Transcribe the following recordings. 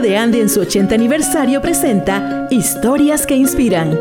Caja de Ande en su 80 aniversario presenta Historias que Inspiran.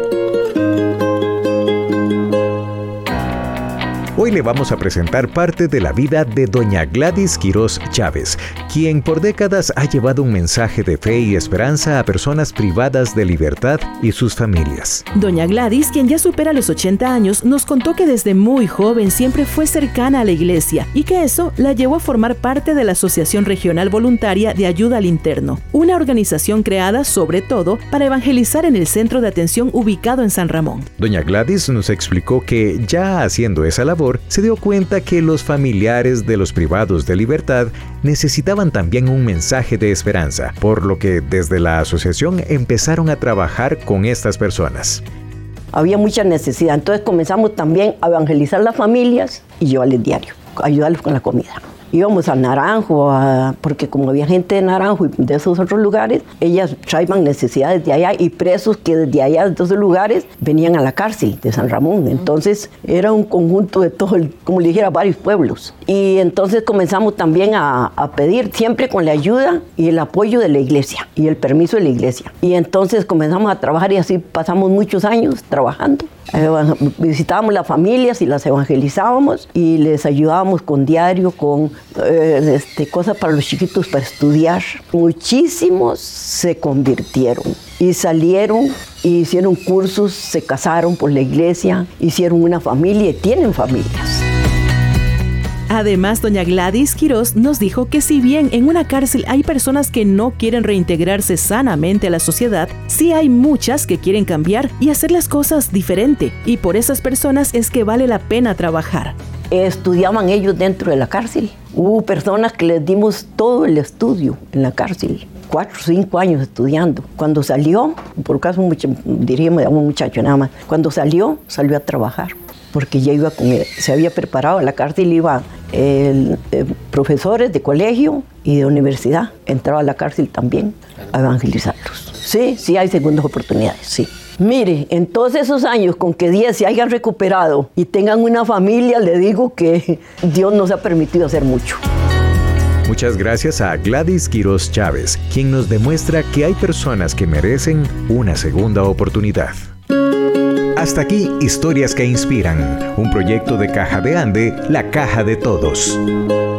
Hoy le vamos a presentar parte de la vida de doña Gladys Quirós Chávez, quien por décadas ha llevado un mensaje de fe y esperanza a personas privadas de libertad y sus familias. Doña Gladys, quien ya supera los 80 años, nos contó que desde muy joven siempre fue cercana a la iglesia y que eso la llevó a formar parte de la Asociación Regional Voluntaria de Ayuda al Interno, una organización creada sobre todo para evangelizar en el centro de atención ubicado en San Ramón. Doña Gladys nos explicó que ya haciendo esa labor, se dio cuenta que los familiares de los privados de libertad necesitaban también un mensaje de esperanza, por lo que desde la asociación empezaron a trabajar con estas personas. Había mucha necesidad, entonces comenzamos también a evangelizar las familias y llevarles diario, ayudarlos con la comida. Íbamos a Naranjo, porque como había gente de Naranjo y de esos otros lugares, ellas traían necesidades de allá y presos que desde allá, de esos lugares, venían a la cárcel de San Ramón. Entonces era un conjunto de todo, como le dijera, varios pueblos. Y entonces comenzamos también a pedir, siempre con la ayuda y el apoyo de la iglesia y el permiso de la iglesia. Y entonces comenzamos a trabajar y así pasamos muchos años trabajando. Visitábamos las familias y las evangelizábamos y les ayudábamos con diario, con cosas para los chiquitos para estudiar. Muchísimos se convirtieron y salieron y hicieron cursos, se casaron por la iglesia, hicieron una familia y tienen familias. Además, doña Gladys Quirós nos dijo que si bien en una cárcel hay personas que no quieren reintegrarse sanamente a la sociedad, sí hay muchas que quieren cambiar y hacer las cosas diferente, y por esas personas es que vale la pena trabajar. Estudiaban ellos dentro de la cárcel. Hubo personas que les dimos todo el estudio en la cárcel. 4 o 5 años estudiando. Cuando salió, por caso diríamos un muchacho nada más, cuando salió a trabajar. Porque ya iba se había preparado a la cárcel, iba profesores de colegio y de universidad, entraba a la cárcel también a evangelizarlos. Sí hay segundas oportunidades, sí. Mire, en todos esos años con que 10 se hayan recuperado y tengan una familia, le digo que Dios nos ha permitido hacer mucho. Muchas gracias a Gladys Quirós Chávez, quien nos demuestra que hay personas que merecen una segunda oportunidad. Hasta aquí, Historias que Inspiran, un proyecto de Caja de Ande, la caja de todos.